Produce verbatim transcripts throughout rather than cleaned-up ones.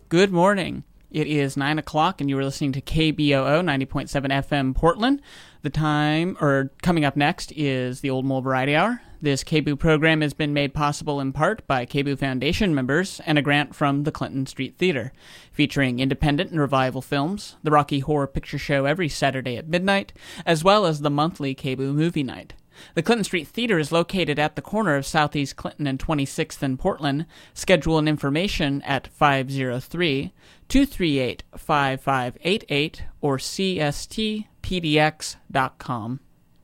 Good morning. It is nine o'clock, and you are listening to K B O O ninety point seven F M Portland. The time, or coming up next, is the Old Mole Variety Hour. This K B O O program has been made possible in part by K B O O Foundation members and a grant from the Clinton Street Theater, featuring independent and revival films, the Rocky Horror Picture Show every Saturday at midnight, as well as the monthly K B O O Movie Night. The Clinton Street Theater is located at the corner of Southeast Clinton and twenty-sixth in Portland. Schedule and information at five oh three, two three eight, five five eight eight or c s t p d x dot com.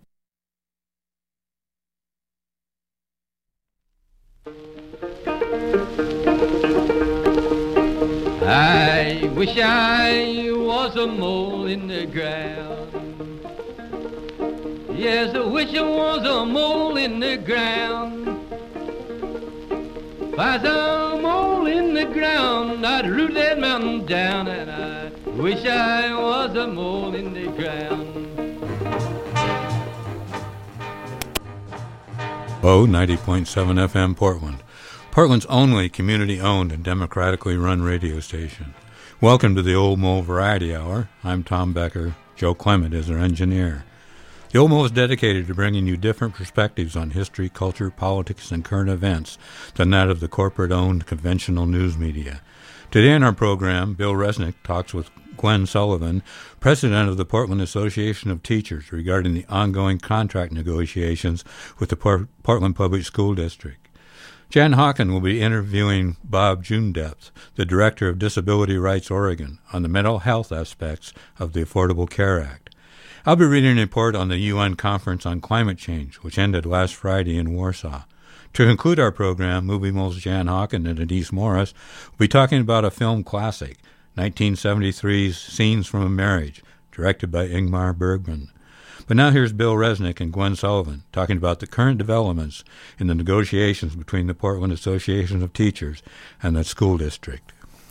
I wish I was a mole in the ground. Yes, I wish I was a mole in the ground. If I was a mole in the ground, I'd root that mountain down, and I wish I was a mole in the ground. O ninety point seven F M Portland, Portland's only community-owned and democratically run radio station. Welcome to the Old Mole Variety Hour. I'm Tom Becker. Joe Clement is our engineer. The Old Mole is dedicated to bringing you different perspectives on history, culture, politics, and current events than that of the corporate-owned conventional news media. Today in our program, Bill Resnick talks with Gwen Sullivan, president of the Portland Association of Teachers, regarding the ongoing contract negotiations with the Port- Portland Public School District. Jan Hawken will be interviewing Bob Jundepth, the director of Disability Rights Oregon, on the mental health aspects of the Affordable Care Act. I'll be reading a report on the U N Conference on Climate Change, which ended last Friday in Warsaw. To conclude our program, Movie Mole's Jan Hawken and Denise Morris will be talking about a film classic, nineteen seventy-three's Scenes from a Marriage, directed by Ingmar Bergman. But now here's Bill Resnick and Gwen Sullivan talking about the current developments in the negotiations between the Portland Association of Teachers and the school district.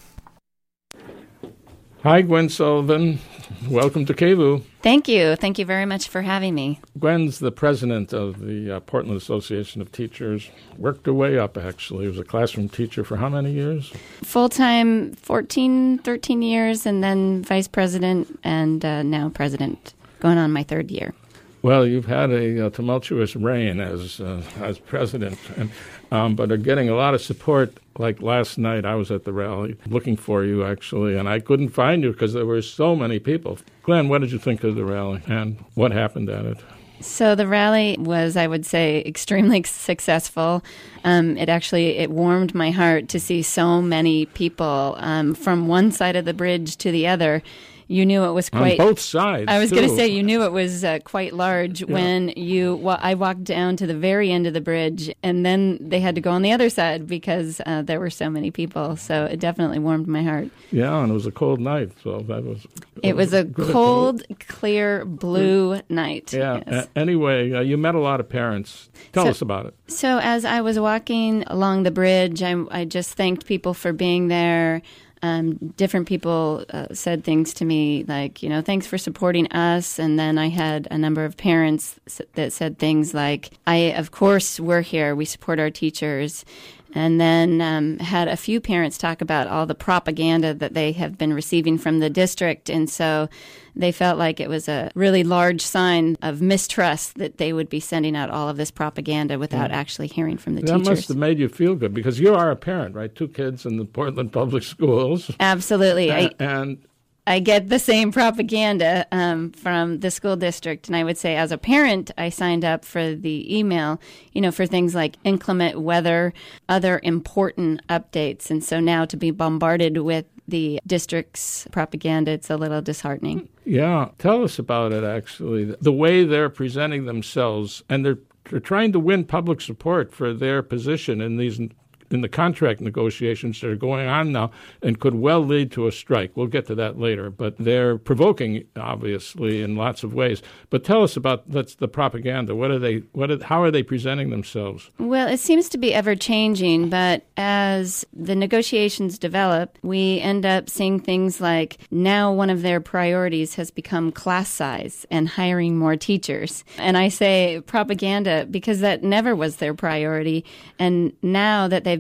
Hi, Gwen Sullivan. Welcome to K B O O. Thank you. Thank you very much for having me. Gwen's the president of the uh, Portland Association of Teachers. Worked her way up, actually. Was a classroom teacher for how many years? Full-time, fourteen, thirteen years, and then vice president, and uh, now president, going on my third year. Well, you've had a, a tumultuous reign as uh, as president, and, um, but are getting a lot of support. Like last night, I was at the rally looking for you, actually, and I couldn't find you because there were so many people. Glenn, what did you think of the rally, and what happened at it? So the rally was, I would say, extremely successful. Um, it actually, it warmed my heart to see so many people um, from one side of the bridge to the other. You knew it was quite... On both sides, I was going to too. say, you knew it was uh, quite large yeah. when you... Well, I walked down to the very end of the bridge, and then they had to go on the other side because uh, there were so many people. So it definitely warmed my heart. Yeah, and it was a cold night, so that was... It was a cold, clear, blue night. Yeah. Yes. Uh, anyway, uh, you met a lot of parents. Tell so, us about it. So as I was walking along the bridge, I, I just thanked people for being there. Um, different people uh, said things to me like, you know, thanks for supporting us. And then I had a number of parents that said things like, I, of course, we're here. We support our teachers. And then um, had a few parents talk about all the propaganda that they have been receiving from the district. And so they felt like it was a really large sign of mistrust that they would be sending out all of this propaganda without yeah. actually hearing from the that teachers. That must have made you feel good because you are a parent, right? Two kids in the Portland Public Schools. Absolutely. And, I, and I get the same propaganda um, from the school district. And I would say as a parent, I signed up for the email, you know, for things like inclement weather, other important updates. And so now to be bombarded with the district's propaganda, it's a little disheartening. Yeah. Tell us about it, actually. The way they're presenting themselves, and they're, they're trying to win public support for their position in these in the contract negotiations that are going on now and could well lead to a strike. We'll get to that later. But they're provoking, obviously, in lots of ways. But tell us about that's the propaganda. What are they? What? Are, how are they presenting themselves? Well, it seems to be ever-changing, but as the negotiations develop, we end up seeing things like now one of their priorities has become class size and hiring more teachers. And I say propaganda because that never was their priority. And now that they've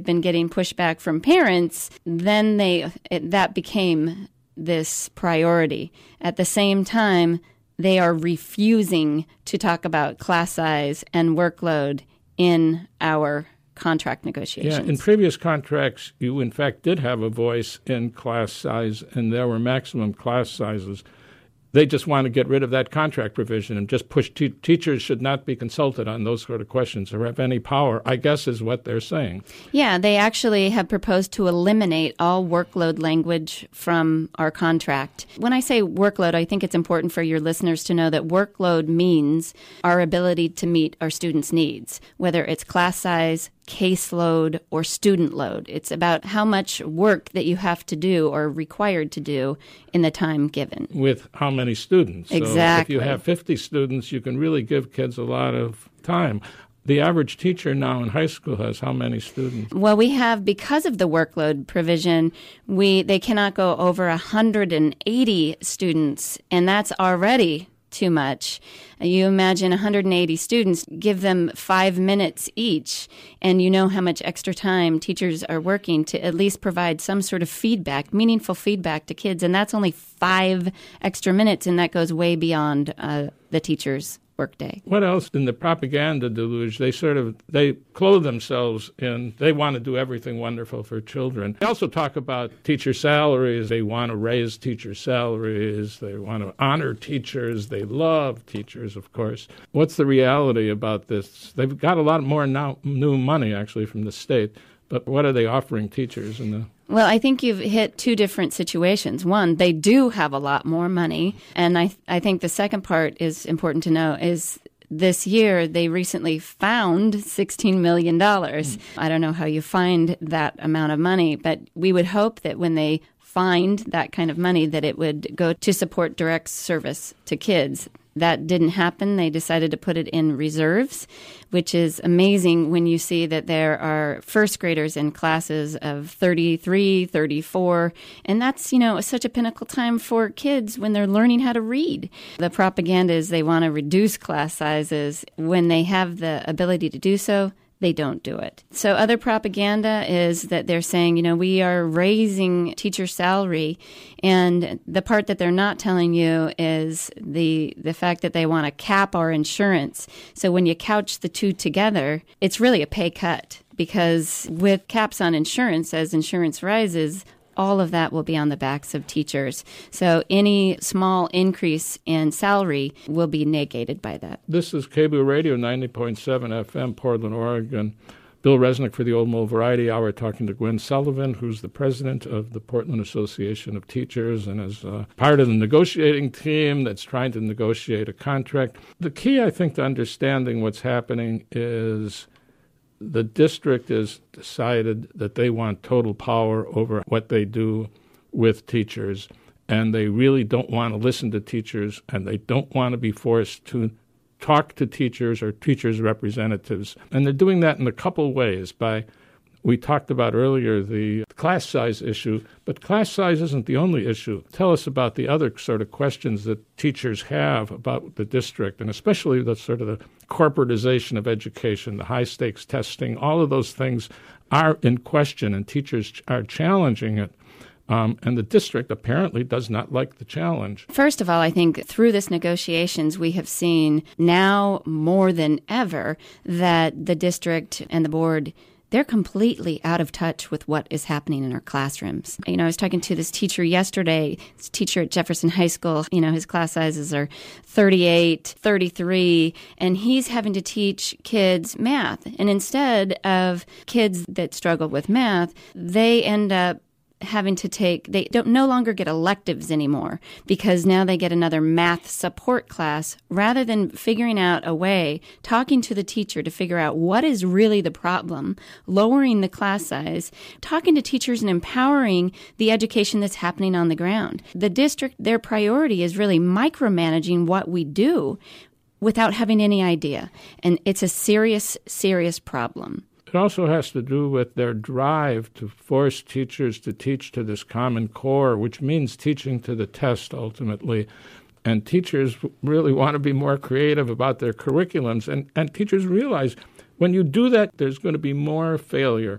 they've been getting pushback from parents, then they it, that became this priority. At the same time, they are refusing to talk about class size and workload in our contract negotiations. Yeah, in previous contracts, you in fact did have a voice in class size, and there were maximum class sizes. They just want to get rid of that contract provision and just push te- teachers should not be consulted on those sort of questions or have any power, I guess is what they're saying. Yeah, they actually have proposed to eliminate all workload language from our contract. When I say workload, I think it's important for your listeners to know that workload means our ability to meet our students' needs, whether it's class size, caseload, or student load. It's about how much work that you have to do or required to do in the time given. With how many students. Exactly. So if you have fifty students, you can really give kids a lot of time. The average teacher now in high school has how many students? Well, we have, because of the workload provision, we they cannot go over one hundred eighty students, and that's already too much. You imagine one hundred eighty students, give them five minutes each, and you know how much extra time teachers are working to at least provide some sort of feedback, meaningful feedback to kids, and that's only five extra minutes, and that goes way beyond uh, the teacher's workday. What else in the propaganda deluge? They sort of, they clothe themselves in, they want to do everything wonderful for children. They also talk about teacher salaries. They want to raise teacher salaries. They want to honor teachers. They love teachers, of course. What's the reality about this? They've got a lot more now, new money, actually, from the state. But what are they offering teachers in the... Well, I think you've hit two different situations. One, they do have a lot more money. And I I think the second part is important to know is this year they recently found sixteen million dollars. Mm. I don't know how you find that amount of money, but we would hope that when they find that kind of money that it would go to support direct service to kids. That didn't happen. They decided to put it in reserves, which is amazing when you see that there are first graders in classes of thirty-three, thirty-four, and that's, you know, such a pinnacle time for kids when they're learning how to read. The propaganda is they want to reduce class sizes. When they have the ability to do so, they don't do it. So other propaganda is that they're saying, you know, we are raising teacher salary, and the part that they're not telling you is the the fact that they want to cap our insurance. So when you couch the two together, it's really a pay cut, because with caps on insurance, as insurance rises, all of that will be on the backs of teachers. So any small increase in salary will be negated by that. This is K B O O Radio, ninety point seven F M, Portland, Oregon. Bill Resnick for the Old Mole Variety Hour, talking to Gwen Sullivan, who's the president of the Portland Association of Teachers and is uh, part of the negotiating team that's trying to negotiate a contract. The key, I think, to understanding what's happening is the district has decided that they want total power over what they do with teachers, and they really don't want to listen to teachers, and they don't want to be forced to talk to teachers or teachers' representatives. And they're doing that in a couple ways. By, we talked about earlier the class size issue, but class size isn't the only issue. Tell us about the other sort of questions that teachers have about the district, and especially the sort of the corporatization of education, the high-stakes testing. All of those things are in question, and teachers are challenging it. Um, and the district apparently does not like the challenge. First of all, I think through this negotiations, we have seen now more than ever that the district and the board, they're completely out of touch with what is happening in our classrooms. You know, I was talking to this teacher yesterday, this teacher at Jefferson High School. You know, his class sizes are thirty-eight, thirty-three, and he's having to teach kids math. And instead of kids that struggle with math, they end up having to take, they don't no longer get electives anymore, because now they get another math support class, rather than figuring out a way, talking to the teacher to figure out what is really the problem, lowering the class size, talking to teachers and empowering the education that's happening on the ground. The district, their priority is really micromanaging what we do without having any idea. And it's a serious, serious problem. It also has to do with their drive to force teachers to teach to this common core, which means teaching to the test ultimately. And teachers really want to be more creative about their curriculums. And, and teachers realize when you do that, there's going to be more failure.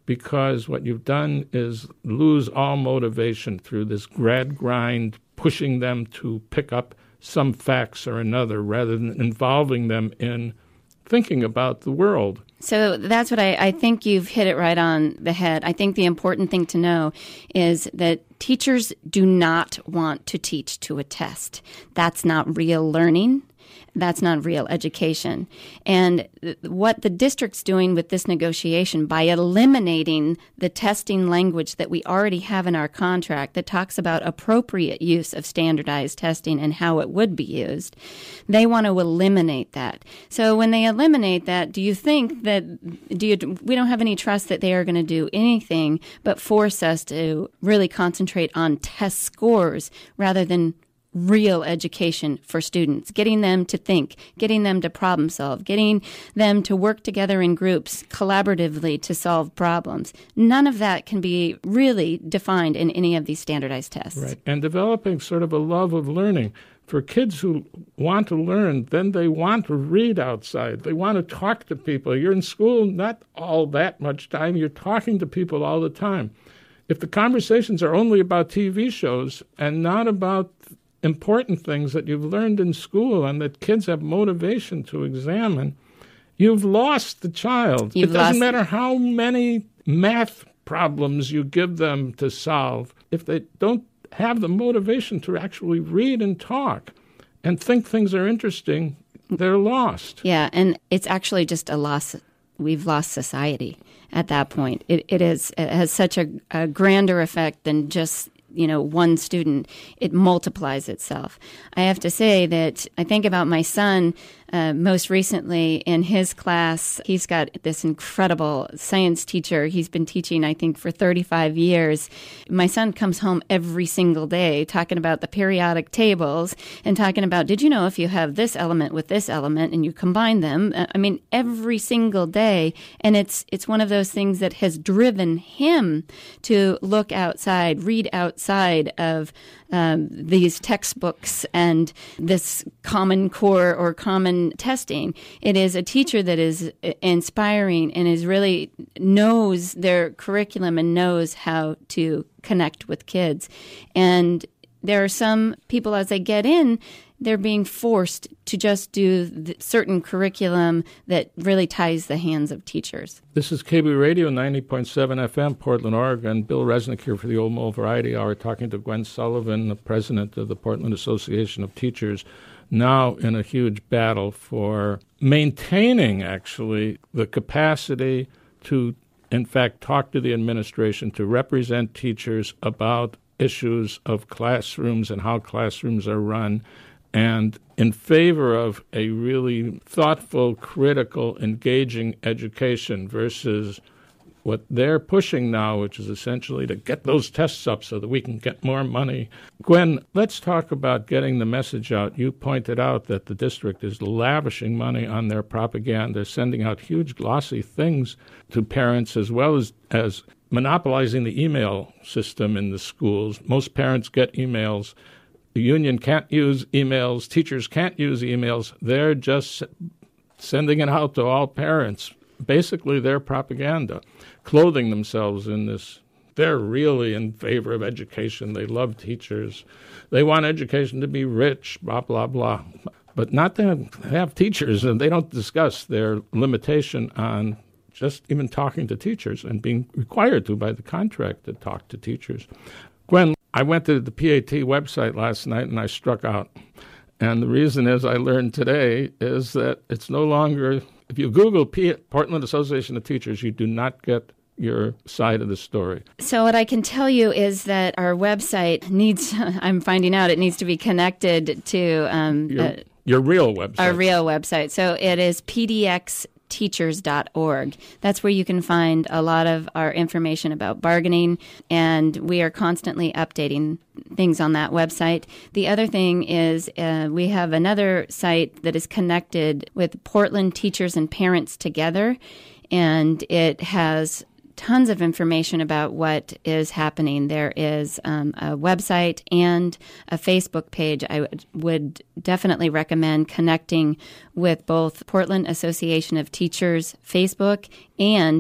because what you've done is lose all motivation through this grad grind, pushing them to pick up some facts or another rather than involving them in thinking about the world. So that's what I, I think you've hit it right on the head. I think the important thing to know is that teachers do not want to teach to a test. That's not real learning. That's not real education. And what the district's doing with this negotiation by eliminating the testing language that we already have in our contract that talks about appropriate use of standardized testing and how it would be used, they want to eliminate that. So when they eliminate that, do you think that do you, we don't have any trust that they are going to do anything but force us to really concentrate on test scores rather than real education for students, getting them to think, getting them to problem solve, getting them to work together in groups collaboratively to solve problems. None of that can be really defined in any of these standardized tests. Right. And developing sort of a love of learning. For kids who want to learn, then they want to read outside. They want to talk to people. You're in school not all that much time. You're talking to people all the time. If the conversations are only about T V shows and not about important things that you've learned in school and that kids have motivation to examine, you've lost the child. You've it doesn't lost- matter how many math problems you give them to solve. If they don't have the motivation to actually read and talk and think things are interesting, they're lost. Yeah, and it's actually just a loss. We've lost society at that point. It, it is it has such a, a grander effect than just you know, one student. It multiplies itself. I have to say that I think about my son uh, most recently in his class. He's got this incredible science teacher. He's been teaching, I think, for thirty-five years. My son comes home every single day talking about the periodic tables and talking about, did you know if you have this element with this element and you combine them? I mean, every single day. And it's it's one of those things that has driven him to look outside, read outside of um, these textbooks and this Common Core or common testing. It is a teacher that is inspiring and is really knows their curriculum and knows how to connect with kids. And there are some people, as they get in, they're being forced to just do the certain curriculum that really ties the hands of teachers. This is K B Radio, ninety point seven F M, Portland, Oregon. Bill Resnick here for the Old Mole Variety Hour, talking to Gwen Sullivan, the president of the Portland Association of Teachers, now in a huge battle for maintaining, actually, the capacity to, in fact, talk to the administration, to represent teachers about issues of classrooms and how classrooms are run, and in favor of a really thoughtful, critical, engaging education versus what they're pushing now, which is essentially to get those tests up so that we can get more money. Gwen, let's talk about getting the message out. You pointed out that the district is lavishing money on their propaganda, sending out huge glossy things to parents, as well as, as monopolizing the email system in the schools. Most parents get emails. The union can't use emails. Teachers can't use emails. They're just sending it out to all parents. Basically, their propaganda, clothing themselves in this. They're really in favor of education. They love teachers. They want education to be rich, blah, blah, blah. But not to have teachers, and they don't discuss their limitation on just even talking to teachers and being required to by the contract to talk to teachers. Gwen, I went to the P A T website last night and I struck out. And the reason is I learned today is that it's no longer, if you Google P- Portland Association of Teachers, you do not get your side of the story. So what I can tell you is that our website needs, I'm finding out it needs to be connected to um, Your, uh, your real website. our real website. So it is P D X teachers dot org. That's where you can find a lot of our information about bargaining, and we are constantly updating things on that website. The other thing is uh, we have another site that is connected with Portland Teachers and Parents Together, and it has tons of information about what is happening. There is um, a website and a Facebook page. I w- would definitely recommend connecting with both Portland Association of Teachers Facebook and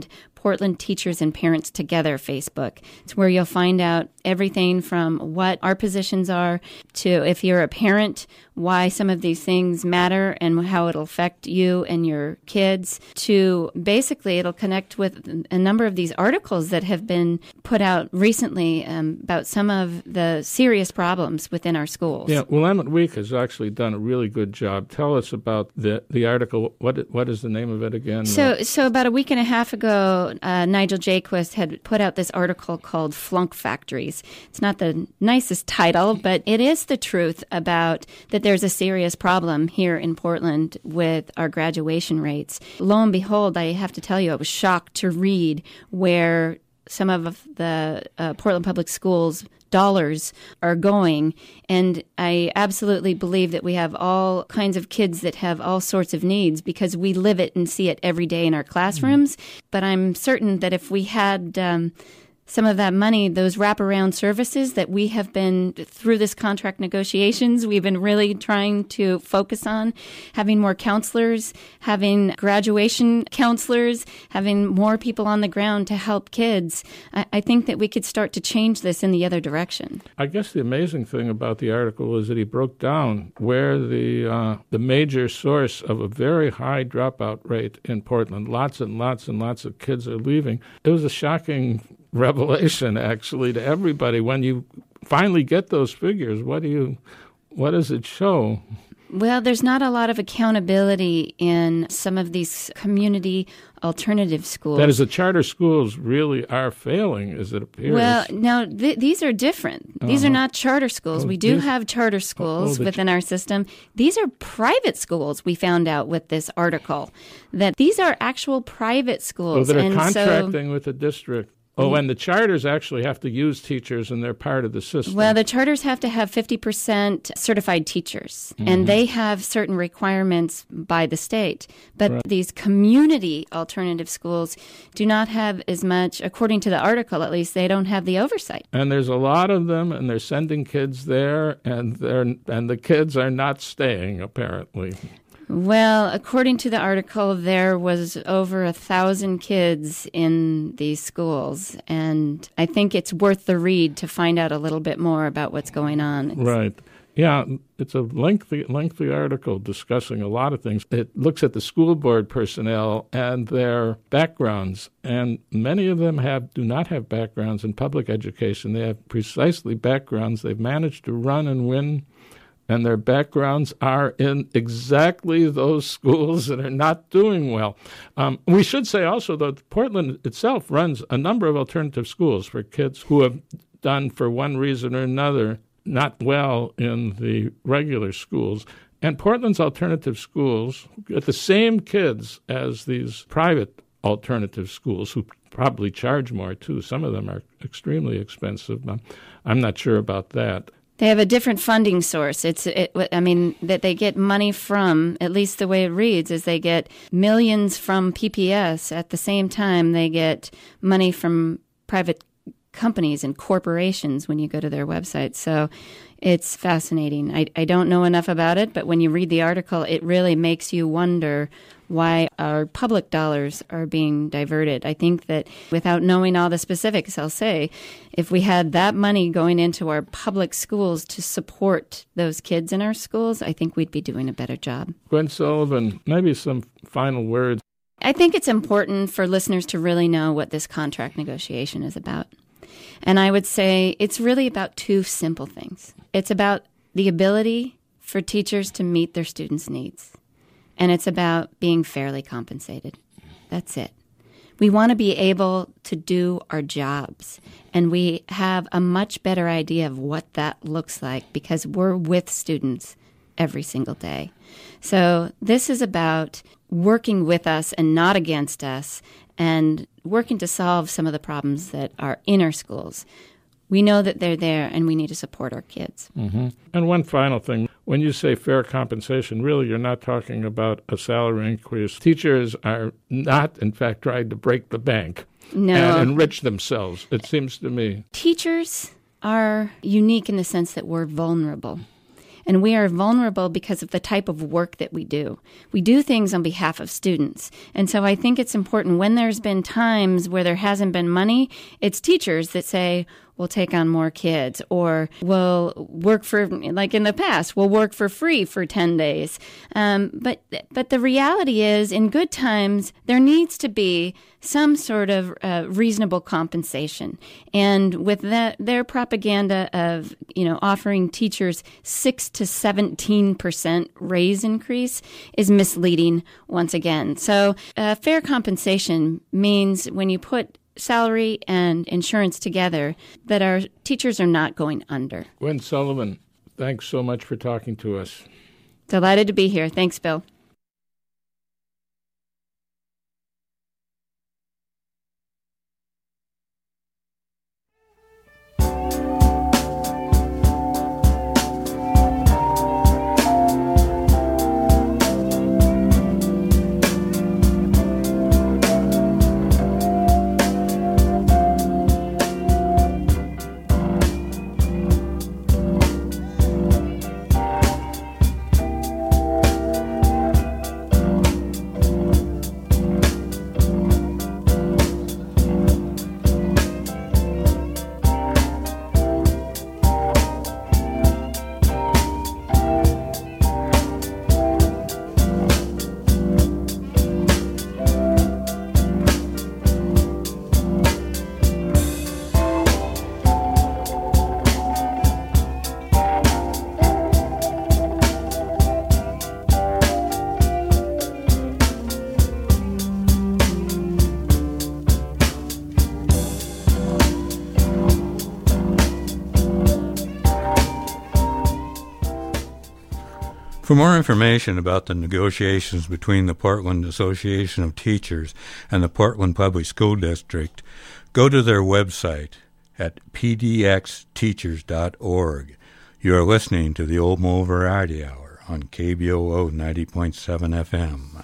Portland Teachers and Parents Together Facebook. It's where you'll find out everything from what our positions are to, if you're a parent, why some of these things matter and how it'll affect you and your kids, to basically it'll connect with a number of these articles that have been put out recently um, about some of the serious problems wwilliamette our schools. Yeah, Willamette Week has actually done a really good job. Tell us about the the article. What what is the name of it again? So, so about a week and a half ago, uh, Nigel Jaquist had put out this article called Flunk Factories. It's not the nicest title, but it is the truth about that there's a serious problem here in Portland with our graduation rates. Lo and behold, I have to tell you, I was shocked to read where some of the uh, Portland Public Schools dollars are going. And I absolutely believe that we have all kinds of kids that have all sorts of needs because we live it and see it every day in our classrooms. Mm-hmm. But I'm certain that if we had um, some of that money, those wraparound services that we have been, through this contract negotiations, we've been really trying to focus on, having more counselors, having graduation counselors, having more people on the ground to help kids. I, I think that we could start to change this in the other direction. I guess the amazing thing about the article is that he broke down where the uh, the major source of a very high dropout rate in Portland, lots and lots and lots of kids are leaving. It was a shocking revelation, actually, to everybody. When you finally get those figures, what do you, what does it show? Well, there's not a lot of accountability in some of these community alternative schools. That is, the charter schools really are failing, as it appears. Well, now, th- these are different. These uh-huh. are not charter schools. Oh, we do these, have charter schools oh, oh, within ch- our system. These are private schools, we found out with this article, that these are actual private schools. Oh, that are and contracting so, with the district. Oh, and the charters actually have to use teachers, and they're part of the system. Well, the charters have to have fifty percent certified teachers, mm-hmm. and they have certain requirements by the state. But right. these community alternative schools do not have as much, according to the article at least, they don't have the oversight. And there's a lot of them, and they're sending kids there, and they're and the kids are not staying, apparently. Well, according to the article, there was over a thousand kids in these schools, and I think it's worth the read to find out a little bit more about what's going on. It's, right. Yeah, it's a lengthy, lengthy article discussing a lot of things. It looks at the school board personnel and their backgrounds, and many of them have do not have backgrounds in public education. They have precisely backgrounds. They've managed to run and win, and their backgrounds are in exactly those schools that are not doing well. Um, we should say also that Portland itself runs a number of alternative schools for kids who have done, for one reason or another, not well in the regular schools. And Portland's alternative schools get the same kids as these private alternative schools, who probably charge more, too. Some of them are extremely expensive. I'm not sure about that. They have a different funding source. It's, it, I mean, that they get money from, at least the way it reads, is they get millions from P P S. At the same time, they get money from private companies and corporations when you go to their website. So it's fascinating. I, I don't know enough about it, but when you read the article, it really makes you wonder why our public dollars are being diverted. I think that without knowing all the specifics, I'll say, if we had that money going into our public schools to support those kids in our schools, I think we'd be doing a better job. Gwen Sullivan, maybe some final words. I think it's important for listeners to really know what this contract negotiation is about. And I would say it's really about two simple things. It's about the ability for teachers to meet their students' needs. And it's about being fairly compensated. That's it. We want to be able to do our jobs. And we have a much better idea of what that looks like because we're with students every single day. So this is about working with us and not against us, and working to solve some of the problems that are in our schools. We know that they're there, and we need to support our kids. Mm-hmm. And one final thing. When you say fair compensation, really you're not talking about a salary increase. Teachers are not, in fact, trying to break the bank no. and enrich themselves, it seems to me. Teachers are unique in the sense that we're vulnerable. And we are vulnerable because of the type of work that we do. We do things on behalf of students. And so I think it's important when there's been times where there hasn't been money, it's teachers that say, we'll take on more kids, or we'll work for, like in the past, we'll work for free for ten days. Um, but but the reality is, in good times, there needs to be some sort of uh, reasonable compensation. And with that, their propaganda of, you know, offering teachers six to seventeen percent raise increase is misleading once again. So uh, fair compensation means when you put salary and insurance together, that our teachers are not going under. Gwen Sullivan, thanks so much for talking to us. Delighted to be here. Thanks, Bill. For more information about the negotiations between the Portland Association of Teachers and the Portland Public School District, go to their website at p d x teachers dot org. You are listening to the Old Mole Variety Hour on K B O O ninety point seven F M.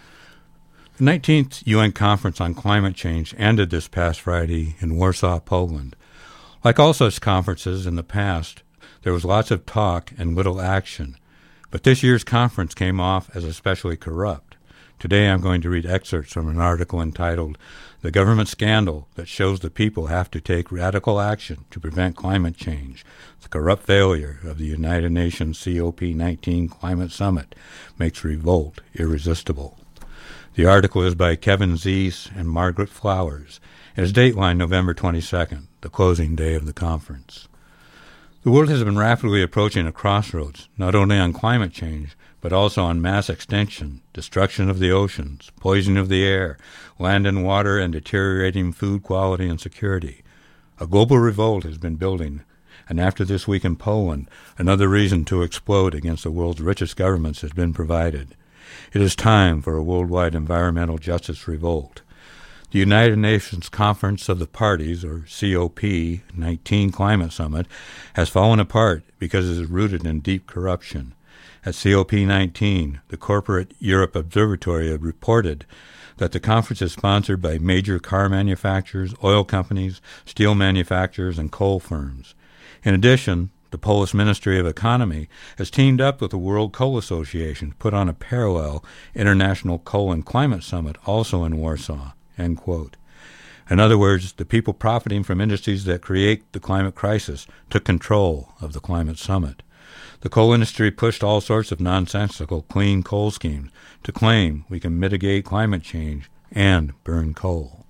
The nineteenth U N Conference on Climate Change ended this past Friday in Warsaw, Poland. Like all such conferences in the past, there was lots of talk and little action. But this year's conference came off as especially corrupt. Today I'm going to read excerpts from an article entitled "The Government Scandal That Shows the People Have to Take Radical Action to Prevent Climate Change. The Corrupt Failure of the United Nations C O P nineteen Climate Summit Makes Revolt Irresistible." The article is by Kevin Zeese and Margaret Flowers. It is dateline November twenty-second, the closing day of the conference. The world has been rapidly approaching a crossroads, not only on climate change, but also on mass extinction, destruction of the oceans, poisoning of the air, land and water, and deteriorating food quality and security. A global revolt has been building, and after this week in Poland, another reason to explode against the world's richest governments has been provided. It is time for a worldwide environmental justice revolt. The United Nations Conference of the Parties, or C O P nineteen Climate Summit, has fallen apart because it is rooted in deep corruption. At C O P nineteen, the corporate Europe Observatory had reported that the conference is sponsored by major car manufacturers, oil companies, steel manufacturers, and coal firms. In addition, the Polish Ministry of Economy has teamed up with the World Coal Association to put on a parallel International Coal and Climate Summit, also in Warsaw. End quote. In other words, the people profiting from industries that create the climate crisis took control of the climate summit. The coal industry pushed all sorts of nonsensical clean coal schemes to claim we can mitigate climate change and burn coal.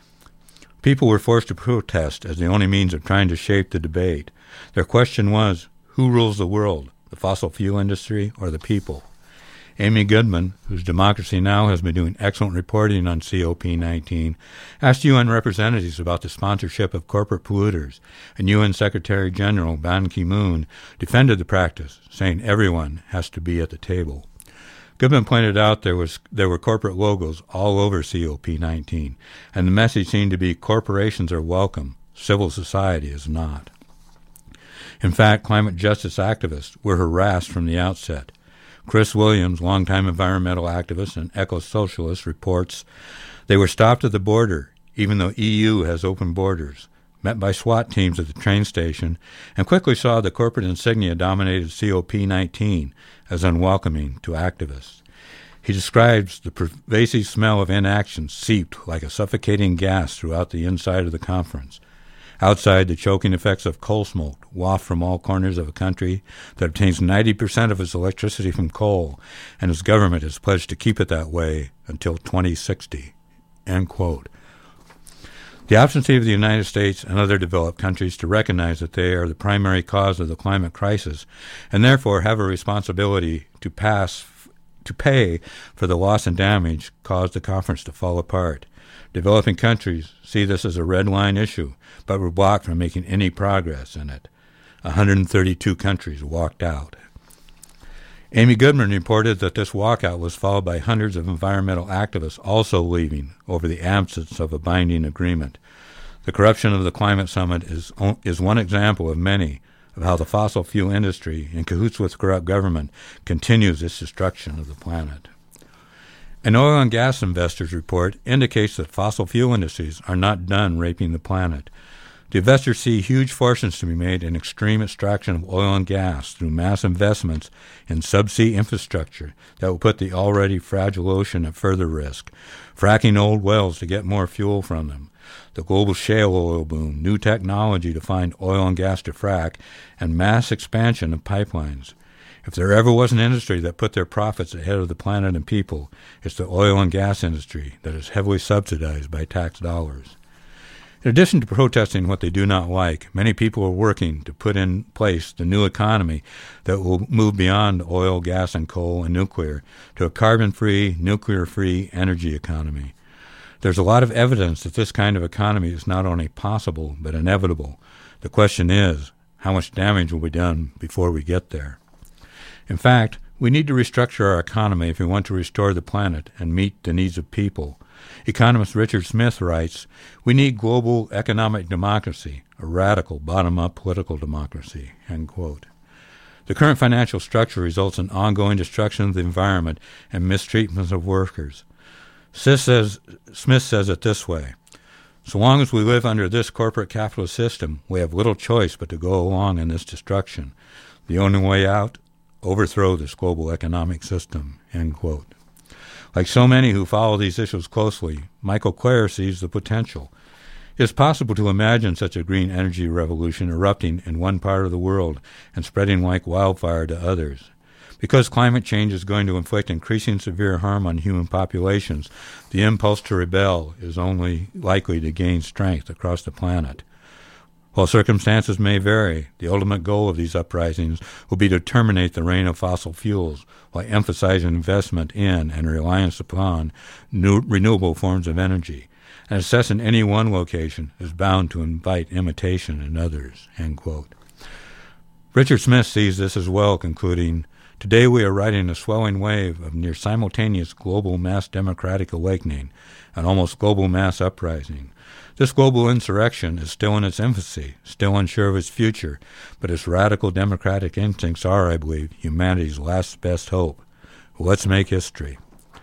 People were forced to protest as the only means of trying to shape the debate. Their question was, who rules the world, the fossil fuel industry or the people? Amy Goodman, whose Democracy Now! Has been doing excellent reporting on C O P nineteen, asked U N representatives about the sponsorship of corporate polluters, and U N Secretary General Ban Ki-moon defended the practice, saying everyone has to be at the table. Goodman pointed out there was there were corporate logos all over C O P nineteen, and the message seemed to be corporations are welcome, civil society is not. In fact, climate justice activists were harassed from the outset. Chris Williams, longtime environmental activist and eco-socialist, reports they were stopped at the border, even though E U has open borders. met by SWAT teams at the train station, and quickly saw the corporate insignia-dominated C O P nineteen as unwelcoming to activists. He describes the pervasive smell of inaction seeped like a suffocating gas throughout the inside of the conference. Outside, the choking effects of coal smoke waft from all corners of a country that obtains ninety percent of its electricity from coal, and its government has pledged to keep it that way until twenty sixty. End quote. The absence of the United States and other developed countries to recognize that they are the primary cause of the climate crisis and therefore have a responsibility to pass to pay for the loss and damage caused the conference to fall apart. Developing countries see this as a red line issue, but were blocked from making any progress in it. one hundred thirty-two countries walked out. Amy Goodman reported that this walkout was followed by hundreds of environmental activists also leaving over the absence of a binding agreement. The corruption of the climate summit is is one example of many of how the fossil fuel industry, in cahoots with corrupt government, continues its destruction of the planet. An oil and gas investors report indicates that fossil fuel industries are not done raping the planet. The investors see huge fortunes to be made in extreme extraction of oil and gas through mass investments in subsea infrastructure that will put the already fragile ocean at further risk, fracking old wells to get more fuel from them, the global shale oil boom, new technology to find oil and gas to frack, and mass expansion of pipelines. If there ever was an industry that put their profits ahead of the planet and people, it's the oil and gas industry that is heavily subsidized by tax dollars. In addition to protesting what they do not like, many people are working to put in place the new economy that will move beyond oil, gas, and coal and nuclear to a carbon-free, nuclear-free energy economy. There's a lot of evidence that this kind of economy is not only possible but inevitable. The question is, how much damage will be done before we get there? In fact, we need to restructure our economy if we want to restore the planet and meet the needs of people. Economist Richard Smith writes, "We need global economic democracy, a radical bottom-up political democracy." End quote. The current financial structure results in ongoing destruction of the environment and mistreatment of workers. Smith says, Smith says it this way, "So long as we live under this corporate capitalist system, we have little choice but to go along in this destruction. The only way out, overthrow this global economic system." End quote. Like so many who follow these issues closely, Michael Clare sees the potential. It is possible to imagine such a green energy revolution erupting in one part of the world and spreading like wildfire to others. Because climate change is going to inflict increasing severe harm on human populations, the impulse to rebel is only likely to gain strength across the planet. While circumstances may vary, the ultimate goal of these uprisings will be to terminate the reign of fossil fuels while emphasizing investment in and reliance upon new renewable forms of energy. And success in any one location is bound to invite imitation in others. End quote. Richard Smith sees this as well, concluding, "Today we are riding a swelling wave of near simultaneous global mass democratic awakening, an almost global mass uprising. This global insurrection is still in its infancy, still unsure of its future, but its radical democratic instincts are, I believe, humanity's last best hope. Let's make history."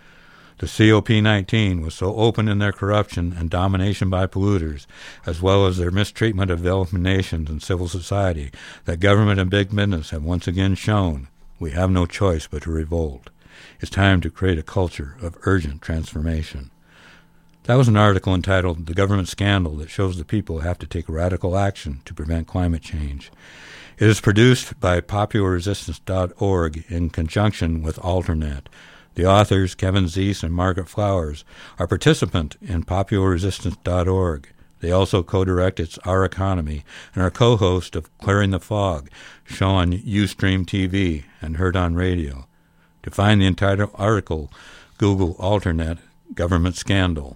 The C O P nineteen was so open in their corruption and domination by polluters, as well as their mistreatment of developing nations and civil society, that government and big business have once again shown we have no choice but to revolt. It's time to create a culture of urgent transformation. That was an article entitled "The Government Scandal That Shows the People Have to Take Radical Action to Prevent Climate Change." It is produced by popular resistance dot org in conjunction with Alternet. The authors, Kevin Zeese and Margaret Flowers, are participant in popular resistance dot org. They also co-direct its Our Economy and are co-host of Clearing the Fog, shown on Ustream T V and heard on radio. To find the entire article, Google Alternet Government Scandal.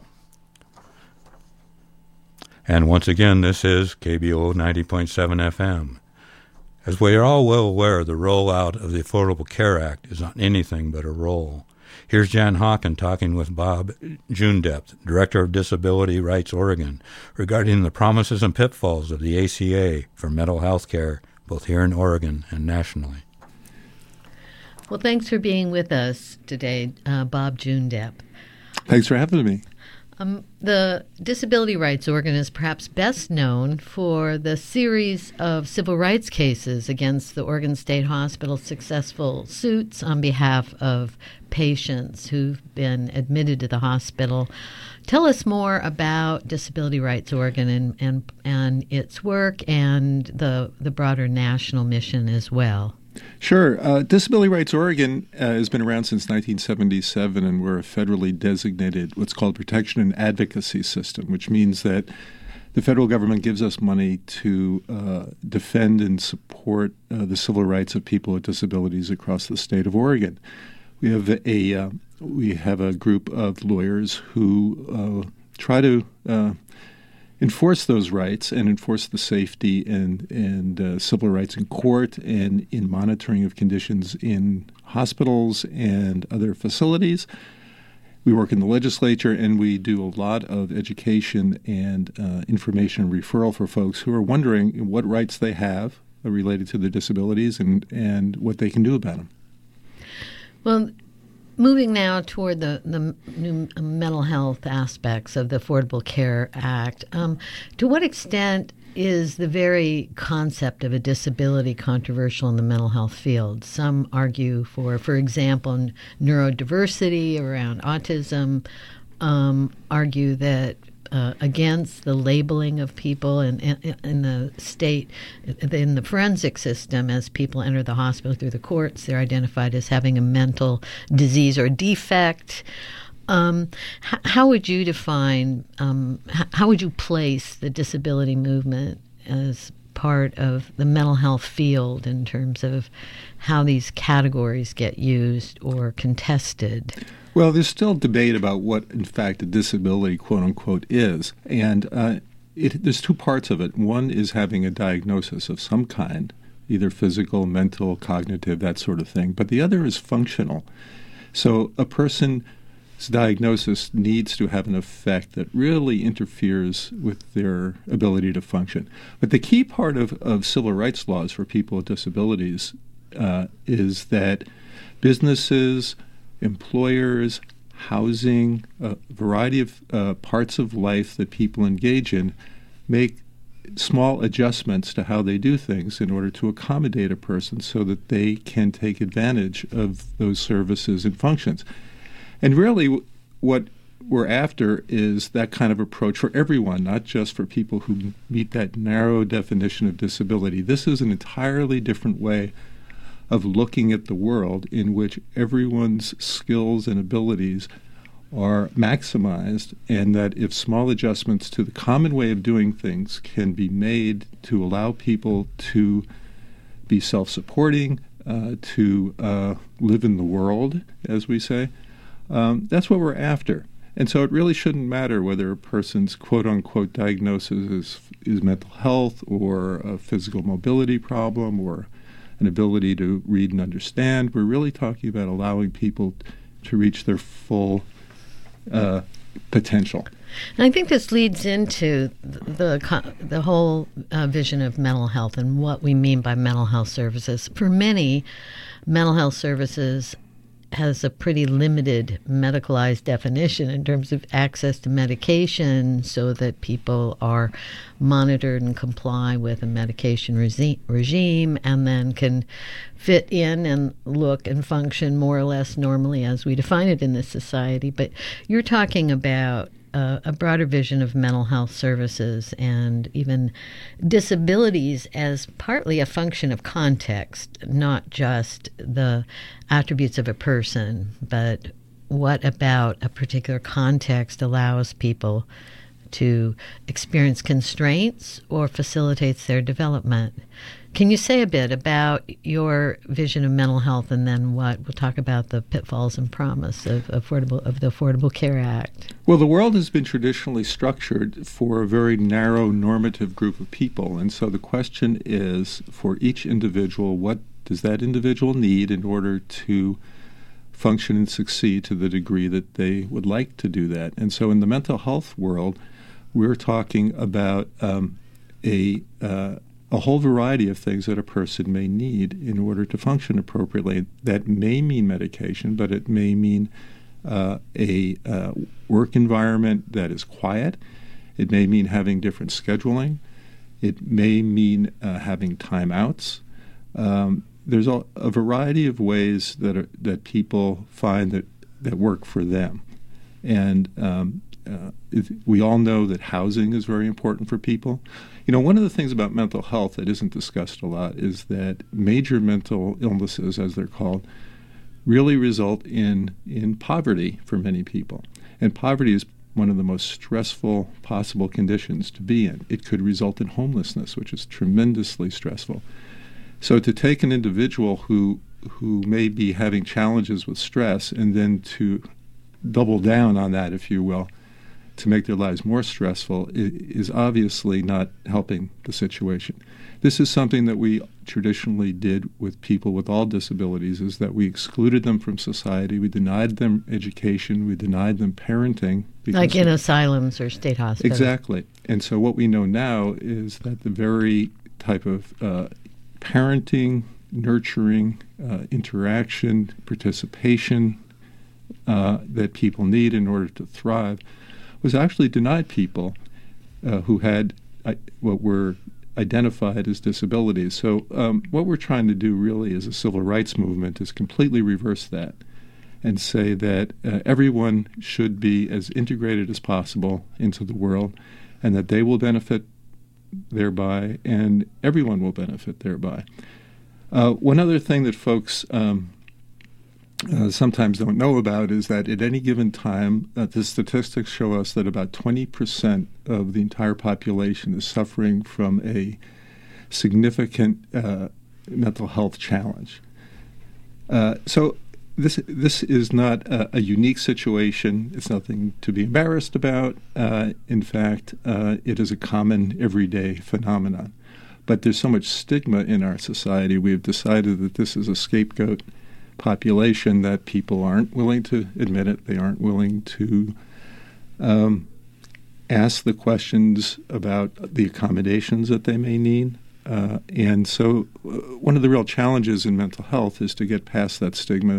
And once again, this is K B O O ninety point seven F M. As we are all well aware, the rollout of the Affordable Care Act is not anything but a roll. Here's Jan Hawken talking with Bob Junedepth, Director of Disability Rights Oregon, regarding the promises and pitfalls of the A C A for mental health care, both here in Oregon and nationally. Well, thanks for being with us today, uh, Bob Junedepth. Thanks for having me. Um, the Disability Rights Oregon is perhaps best known for the series of civil rights cases against the Oregon State Hospital's successful suits on behalf of patients who've been admitted to the hospital. Tell us more about Disability Rights Oregon and, and, and its work and the, the broader national mission as well. Sure. Uh, Disability Rights Oregon uh, has been around since nineteen seventy-seven, and we're a federally designated what's called protection and advocacy system, which means that the federal government gives us money to uh, defend and support uh, the civil rights of people with disabilities across the state of Oregon. We have a uh, we have a group of lawyers who uh, try to uh, enforce those rights and enforce the safety and and uh, civil rights in court and in monitoring of conditions in hospitals and other facilities. We work in the legislature, and we do a lot of education and uh, information referral for folks who are wondering what rights they have uh, related to their disabilities and, and what they can do about them. Well, moving now toward the, the new mental health aspects of the Affordable Care Act, um, to what extent is the very concept of a disability controversial in the mental health field? Some argue for, for example, neurodiversity around autism, um, argue that Uh, against the labeling of people in, in, in the state, in the forensic system. As people enter the hospital through the courts, they're identified as having a mental disease or defect. Um, h- how would you define, um, h- how would you place the disability movement as part of the mental health field in terms of how these categories get used or contested? Well, there's still debate about what, in fact, a disability, quote unquote, is. And uh, it, there's two parts of it. One is having a diagnosis of some kind, either physical, mental, cognitive, that sort of thing. But the other is functional. So a person's diagnosis needs to have an effect that really interferes with their ability to function. But the key part of, of civil rights laws for people with disabilities uh, is that businesses, employers, housing, a variety of uh, parts of life that people engage in make small adjustments to how they do things in order to accommodate a person so that they can take advantage of those services and functions. And really w- what we're after is that kind of approach for everyone, not just for people who meet that narrow definition of disability. This is an entirely different way of looking at the world in which everyone's skills and abilities are maximized, and that if small adjustments to the common way of doing things can be made to allow people to be self-supporting, uh, to uh, live in the world, as we say, um, that's what we're after. And so it really shouldn't matter whether a person's quote-unquote diagnosis is, is mental health or a physical mobility problem or an ability to read and understand. We're really talking about allowing people to reach their full uh, potential. And I think this leads into the the, the whole uh, vision of mental health and what we mean by mental health services. For many, mental health services has a pretty limited medicalized definition in terms of access to medication so that people are monitored and comply with a medication resi- regime and then can fit in and look and function more or less normally as we define it in this society. But you're talking about uh, a broader vision of mental health services and even disabilities as partly a function of context, not just the attributes of a person, but what about a particular context allows people to experience constraints or facilitates their development. Can you say a bit about your vision of mental health, and then what we'll talk about the pitfalls and promise of affordable of the Affordable Care Act? Well, the world has been traditionally structured for a very narrow normative group of people, and so the question is, for each individual, what does that individual need in order to function and succeed to the degree that they would like to do that? And so in the mental health world, we're talking about um, a uh, a whole variety of things that a person may need in order to function appropriately. That may mean medication, but it may mean uh, a uh, work environment that is quiet. It may mean having different scheduling. It may mean uh, having timeouts. Um, there's a, a variety of ways that are, that people find that, that work for them. And um, uh, it, we all know that housing is very important for people. You know, one of the things about mental health that isn't discussed a lot is that major mental illnesses, as they're called, really result in, in poverty for many people. And poverty is one of the most stressful possible conditions to be in. It could result in homelessness, which is tremendously stressful. So to take an individual who who may be having challenges with stress and then to double down on that, if you will, to make their lives more stressful is obviously not helping the situation. This is something that we traditionally did with people with all disabilities, is that we excluded them from society, we denied them education, we denied them parenting. Like in asylums or state hospitals. Exactly. And so what we know now is that the very type of uh, parenting, nurturing, uh, interaction, participation uh, that people need in order to thrive was actually denied people uh, who had uh, what were identified as disabilities. So um, what we're trying to do really as a civil rights movement is completely reverse that and say that uh, everyone should be as integrated as possible into the world and that they will benefit thereby and everyone will benefit thereby. Uh, one other thing that folks um, uh, sometimes don't know about is that at any given time, uh, the statistics show us that about twenty percent of the entire population is suffering from a significant uh, mental health challenge. Uh, so this this is not a, a unique situation. It's nothing to be embarrassed about. Uh, in fact, uh, it is a common everyday phenomenon. But there's so much stigma in our society, we have decided that this is a scapegoat population that people aren't willing to admit it. They aren't willing to um, ask the questions about the accommodations that they may need. Uh, and so uh, one of the real challenges in mental health is to get past that stigma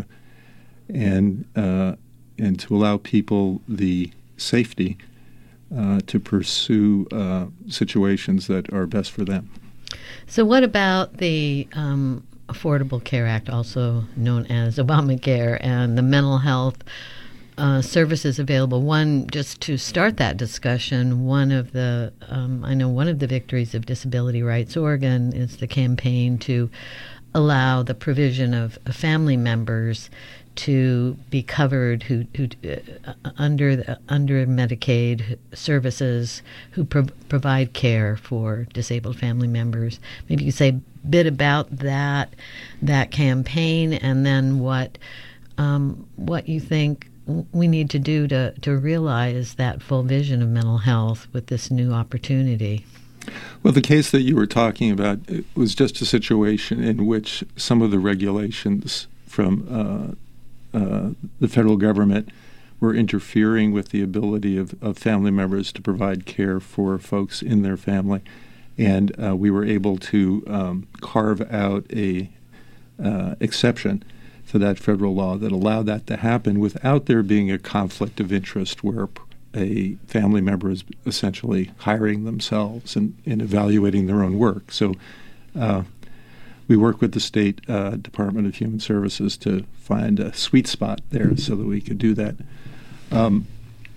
and uh, and to allow people the safety uh, to pursue uh, situations that are best for them. So what about the um, Affordable Care Act, also known as Obamacare, and the mental health uh, services available? One, just to start that discussion, one of the, um, I know one of the victories of Disability Rights Oregon is the campaign to allow the provision of, of family members to be covered who, who uh, under the, under Medicaid services who pro- provide care for disabled family members. Maybe you could say a bit about that that campaign, and then what um, what you think we need to do to, to realize that full vision of mental health with this new opportunity. Well, the case that you were talking about it was just a situation in which some of the regulations from uh, Uh, the federal government were interfering with the ability of, of family members to provide care for folks in their family. And uh, we were able to um, carve out a uh, exception to that federal law that allowed that to happen without there being a conflict of interest where a family member is essentially hiring themselves and, and evaluating their own work. So uh, we work with the State uh, Department of Human Services to find a sweet spot there so that we could do that. Um,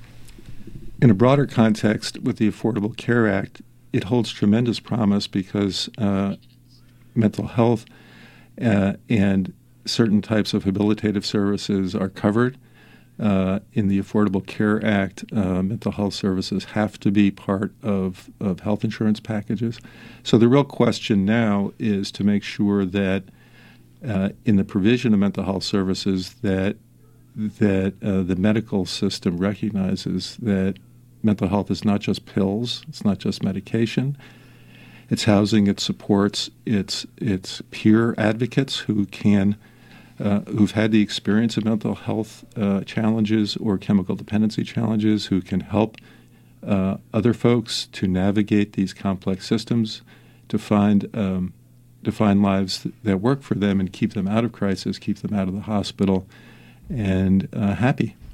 in a broader context, with the Affordable Care Act, it holds tremendous promise because uh, mental health uh, and certain types of habilitative services are covered. Uh, in the Affordable Care Act, uh, mental health services have to be part of, of health insurance packages. So the real question now is to make sure that uh, in the provision of mental health services that that uh, the medical system recognizes that mental health is not just pills, it's not just medication, it's housing, it's supports, it's it's peer advocates who can Uh, who've had the experience of mental health uh, challenges or chemical dependency challenges, who can help uh, other folks to navigate these complex systems, to find um, to find lives th- that work for them and keep them out of crisis, keep them out of the hospital, and uh, happy.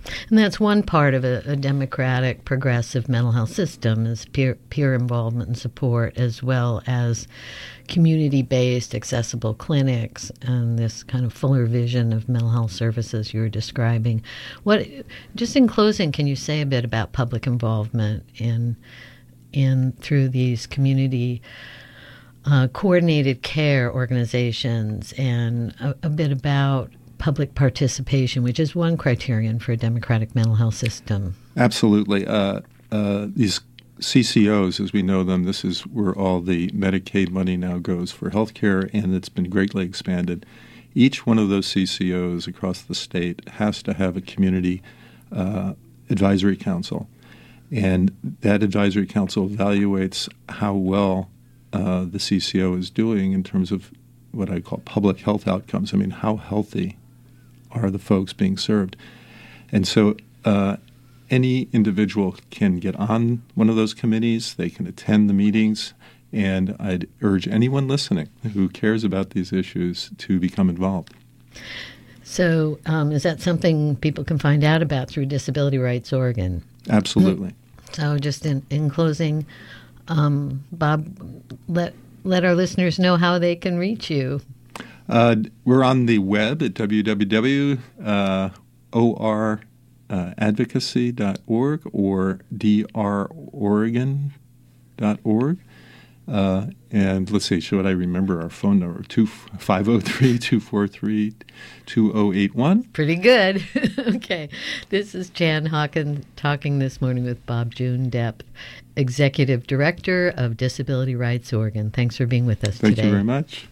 And that's one part of a, a democratic, progressive mental health system is peer, peer involvement and support, as well as community-based, accessible clinics and this kind of fuller vision of mental health services you're describing. What, just in closing, can you say a bit about public involvement in, in through these community uh, coordinated care organizations, and a, a bit about public participation, which is one criterion for a democratic mental health system? Absolutely. Uh, uh, these C C Os, as we know them, this is where all the Medicaid money now goes for healthcare, and it's been greatly expanded. Each one of those C C Os across the state has to have a community uh, advisory council, and that advisory council evaluates how well uh, the C C O is doing in terms of what I call public health outcomes. I mean, how healthy are the folks being served? And so uh, any individual can get on one of those committees, they can attend the meetings, and I'd urge anyone listening who cares about these issues to become involved. So um, is that something people can find out about through Disability Rights Oregon? Absolutely. So just in, in closing, um, Bob, let, let our listeners know how they can reach you. Uh, we're on the web at w w w dot o r advocacy dot org or d r oregon dot org. Uh, and let's see, should I remember our phone number? five oh three, two four three, two oh eight one. Pretty good. Okay. This is Jan Hawken talking this morning with Bob June Depp, Executive Director of Disability Rights Oregon. Thanks for being with us Thank today. Thank you very much.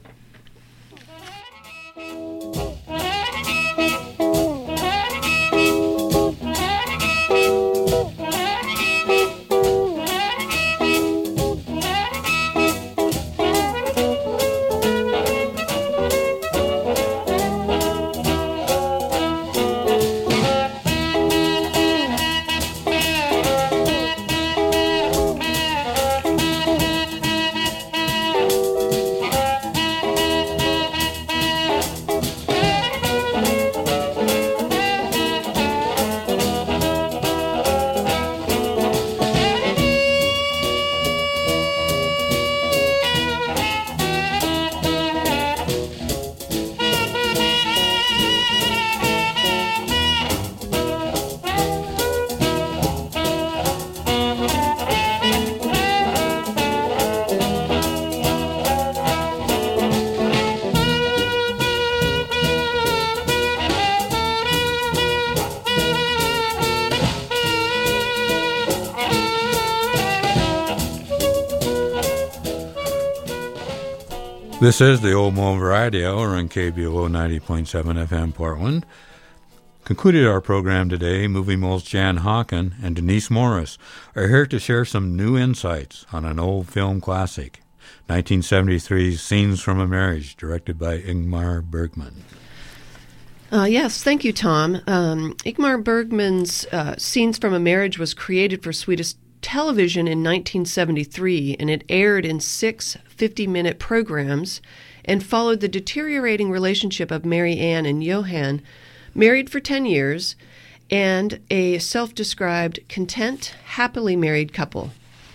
This is the Old Mole Variety Hour on K B O O ninety point seven F M Portland. Concluded our program today, Movie Mole's Jan Hawken and Denise Morris are here to share some new insights on an old film classic, nineteen seventy-three's Scenes from a Marriage, directed by Ingmar Bergman. Uh, yes, thank you, Tom. Um, Ingmar Bergman's uh, Scenes from a Marriage was created for Swedish television in nineteen seventy-three, and it aired in six fifty-minute programs and followed the deteriorating relationship of Mary Ann and Johan, married for ten years, and a self-described content, happily married couple.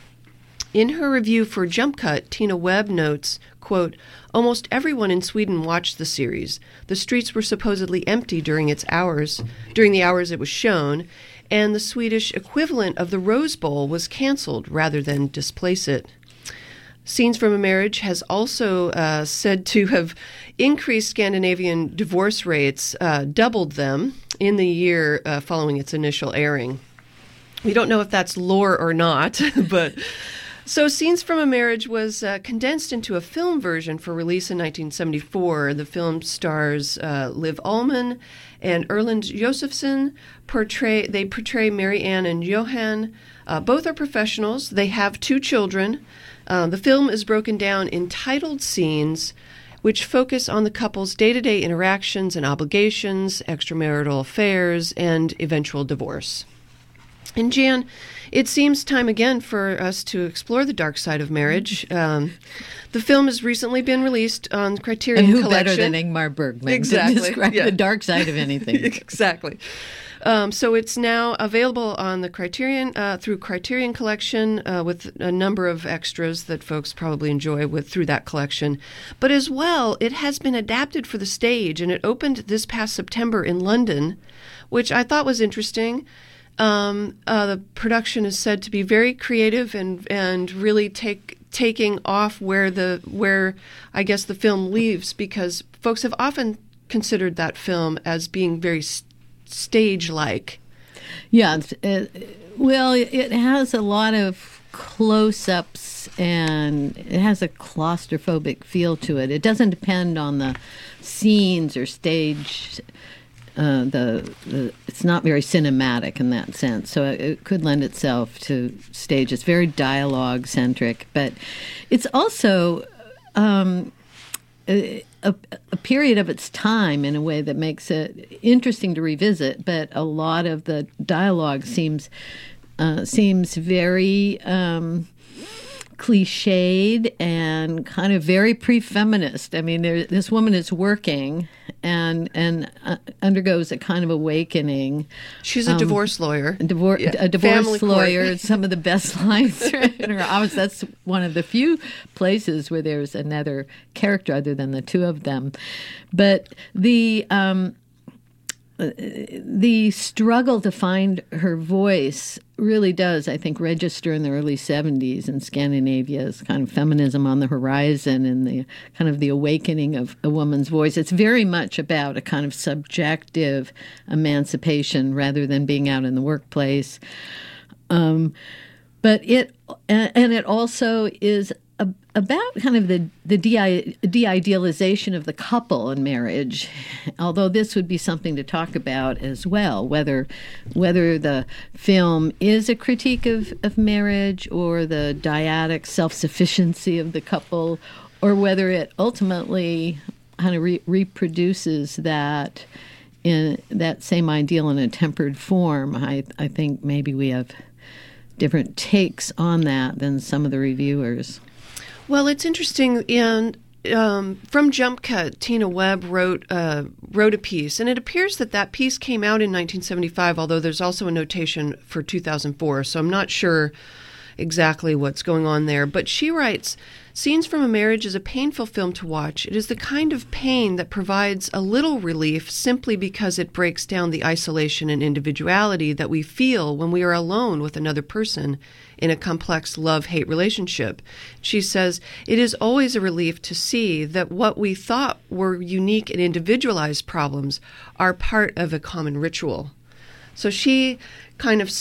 In her review for Jump Cut, Tina Webb notes, quote, "Almost everyone in Sweden watched the series. The streets were supposedly empty during its hours, during the hours it was shown, and the Swedish equivalent of the Rose Bowl was canceled rather than displace it." Scenes from a Marriage has also uh, said to have increased Scandinavian divorce rates, uh, doubled them in the year uh, following its initial airing. We don't know if that's lore or not, but so Scenes from a Marriage was uh, condensed into a film version for release in nineteen seventy-four. The film stars uh, Liv Ullmann and Erland Josephson. Portray they portray Mary Ann and Johan. Uh, both are professionals. They have two children. Uh, the film is broken down in titled scenes which focus on the couple's day-to-day interactions and obligations, extramarital affairs, and eventual divorce. And Jan, it seems time again for us to explore the dark side of marriage. Um, the film has recently been released on Criterion and who Collection. better than Ingmar Bergman exactly. to describe yeah. the dark side of anything? Exactly. Um, so it's now available on the Criterion uh, through Criterion Collection uh, with a number of extras that folks probably enjoy with through that collection. But as well, it has been adapted for the stage, and it opened this past September in London, which I thought was interesting. Um, uh, the production is said to be very creative and and really take taking off where the where I guess the film leaves, because folks have often considered that film as being very st- stage-like. Yeah, uh, well, it has a lot of close-ups and it has a claustrophobic feel to it. It doesn't depend on the scenes or stage. Uh, the, the it's not very cinematic in that sense, so it, it could lend itself to stage. It's very dialogue centric, but it's also um, a, a, a period of its time in a way that makes it interesting to revisit. But a lot of the dialogue seems uh, seems very Um, cliched and kind of very pre-feminist. I mean, there, this woman is working and and uh, undergoes a kind of awakening. She's a um, divorce lawyer. Divor- yeah. A divorce Family lawyer. court. Some of the best lines in her office. That's one of the few places where there's another character other than the two of them. But the um, the struggle to find her voice really does, I think, register in the early seventies in Scandinavia as kind of feminism on the horizon and the kind of the awakening of a woman's voice. It's very much about a kind of subjective emancipation rather than being out in the workplace. Um, but it, and it also is about kind of the, the de- de-idealization of the couple in marriage, although this would be something to talk about as well, whether whether the film is a critique of, of marriage or the dyadic self-sufficiency of the couple, or whether it ultimately kind of re- reproduces that in that same ideal in a tempered form. I, I think maybe we have different takes on that than some of the reviewers. Well, it's interesting. And um, from Jump Cut, Tina Webb wrote uh, wrote a piece, and it appears that that piece came out in nineteen seventy-five, although there's also a notation for two thousand four, so I'm not sure exactly what's going on there. But she writes, "Scenes from a Marriage is a painful film to watch. It is the kind of pain that provides a little relief simply because it breaks down the isolation and individuality that we feel when we are alone with another person in a complex love-hate relationship." She says, "It is always a relief to see that what we thought were unique and individualized problems are part of a common ritual." So she kind of...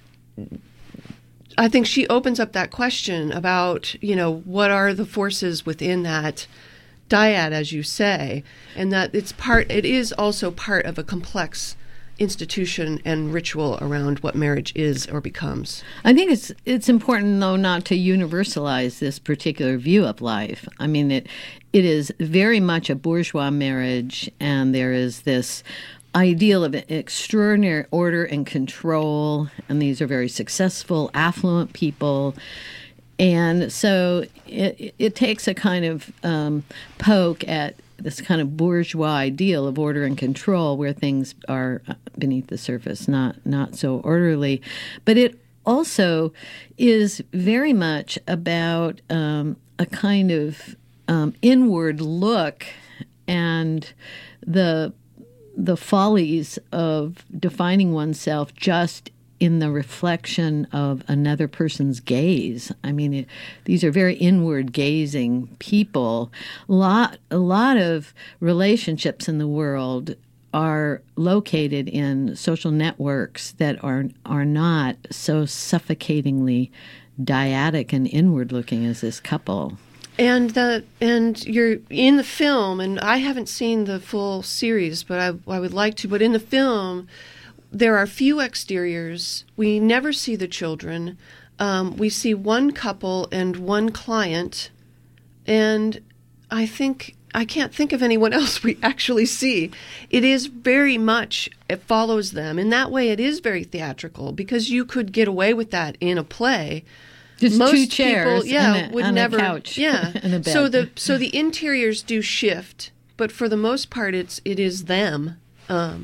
I think she opens up that question about, you know, what are the forces within that dyad, as you say, and that it's part, it is also part of a complex institution and ritual around what marriage is or becomes. I think it's it's important, though, not to universalize this particular view of life. I mean, it it is very much a bourgeois marriage, and there is this ideal of extraordinary order and control, and these are very successful, affluent people. And so it, it takes a kind of um, poke at this kind of bourgeois ideal of order and control where things are beneath the surface, not not so orderly. But it also is very much about um, a kind of um, inward look and the the follies of defining oneself just in the reflection of another person's gaze. I mean, it, these are very inward-gazing people. A lot, a lot of relationships in the world are located in social networks that are are not so suffocatingly dyadic and inward-looking as this couple. And the and you're in the film, and I haven't seen the full series, but I I would like to. But in the film, there are few exteriors. We never see the children. Um, we see one couple and one client, and I think I can't think of anyone else we actually see. It is very much, it follows them. In that way, it is very theatrical, because you could get away with that in a play. Just Most two chairs, people, yeah, and a, would and never, a couch, yeah. and a bed. So the so the interiors do shift, but for the most part, it's it is them, um,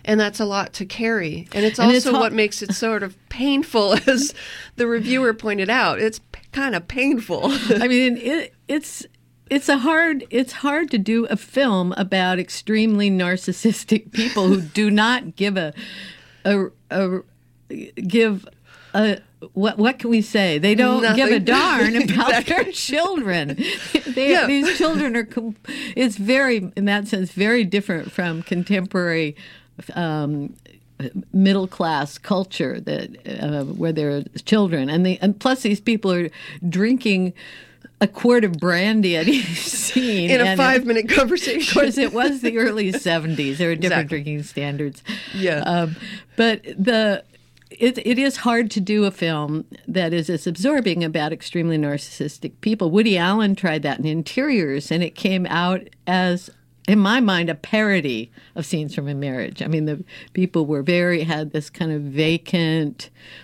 And that's a lot to carry. And it's And also it's ho- what makes it sort of painful, as the reviewer pointed out. It's p- kind of painful. I mean, it, it's it's a hard it's hard to do a film about extremely narcissistic people who do not give a a, a give a what what can we say? They don't Nothing. give a darn about Exactly. their children. They, Yeah. These children are. com- It's very, in that sense, very different from contemporary um, middle class culture that uh, where there are children, and the and plus these people are drinking a quart of brandy at each scene In a and five minute conversation. Of course, it was the early seventies. There were different Exactly. drinking standards. Yeah. Um, but the it it is hard to do a film that is as absorbing about extremely narcissistic people. Woody Allen tried that in Interiors, and it came out as, in my mind, a parody of Scenes from a Marriage. I mean, the people were very had this kind of vacant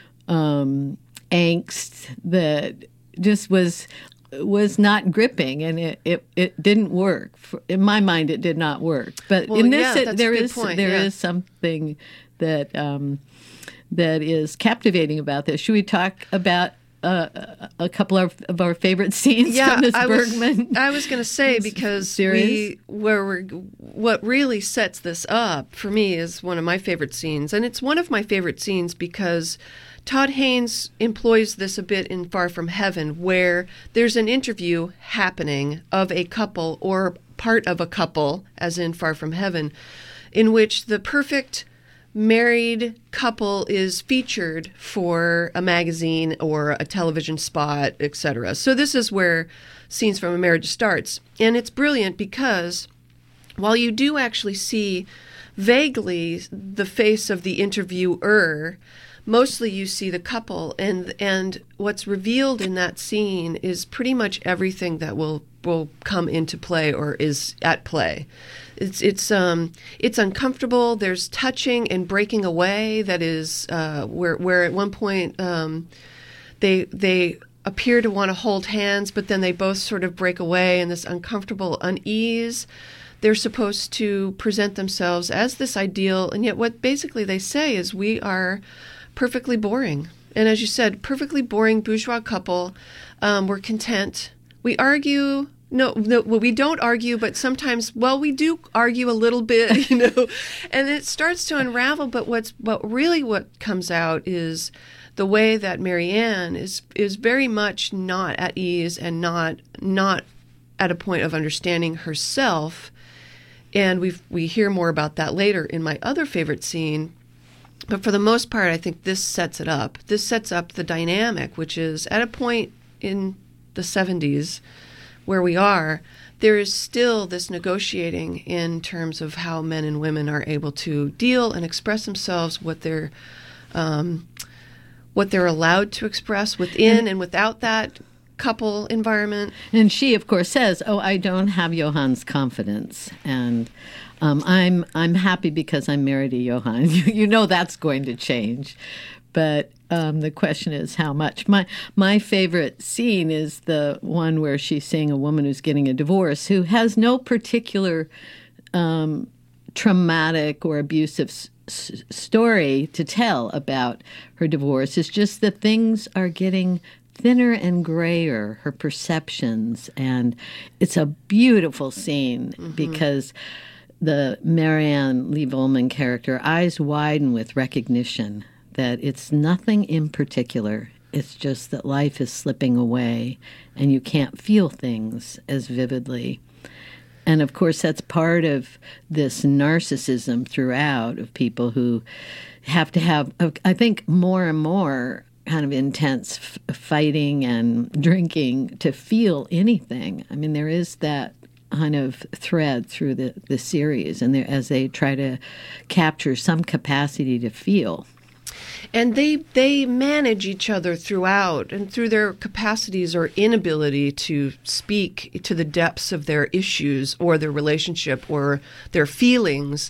um, angst that just was was not gripping, and it, it, it didn't work. For, in my mind, it did not work. But Well, in this, yeah, it, that's there a good is point, there yeah. is something that um, that is captivating about this. Should we talk about uh, a couple of, of our favorite scenes Yeah, from this I was, Bergman? I was going to say, because series? we, where we're, what really sets this up for me is one of my favorite scenes. And it's one of my favorite scenes because Todd Haynes employs this a bit in Far From Heaven, where there's an interview happening of a couple or part of a couple, as in Far From Heaven, in which the perfect married couple is featured for a magazine or a television spot, et cetera. So this is where Scenes from a Marriage starts. And it's brilliant because while you do actually see vaguely the face of the interviewer, mostly you see the couple, and and what's revealed in that scene is pretty much everything that will will come into play or is at play. It's it's um it's uncomfortable. There's touching and breaking away that is uh, where where at one point um, they they appear to want to hold hands, but then they both sort of break away in this uncomfortable unease. They're supposed to present themselves as this ideal, and yet what basically they say is we are perfectly boring. And as you said, perfectly boring bourgeois couple. Um, we're content. We argue. No, no, well, we don't argue, but sometimes, well, we do argue a little bit, you know, and it starts to unravel. But what's, what really what comes out is the way that Marianne is, is very much not at ease and not, not at a point of understanding herself. And we we hear more about that later in my other favorite scene. But for the most part, I think this sets it up. This sets up the dynamic, which is at a point in the seventies where we are, there is still this negotiating in terms of how men and women are able to deal and express themselves, what they're, um, what they're allowed to express within and, and without that couple environment. And she, of course, says, "Oh, I don't have Johann's confidence, and um, I'm I'm happy because I'm married to Johann." You, you know that's going to change, but um, the question is how much. My my favorite scene is the one where she's seeing a woman who's getting a divorce who has no particular um, traumatic or abusive s- s- story to tell about her divorce. It's just that things are getting thinner and grayer, her perceptions. And it's a beautiful scene mm-hmm. because the Marianne Lee Volman character, eyes widen with recognition that it's nothing in particular. It's just that life is slipping away and you can't feel things as vividly. And of course, that's part of this narcissism throughout of people who have to have, I think, more and more kind of intense f- fighting and drinking to feel anything. I mean, there is that kind of thread through the, the series, and as they try to capture some capacity to feel. And they they manage each other throughout, and through their capacities or inability to speak to the depths of their issues or their relationship or their feelings.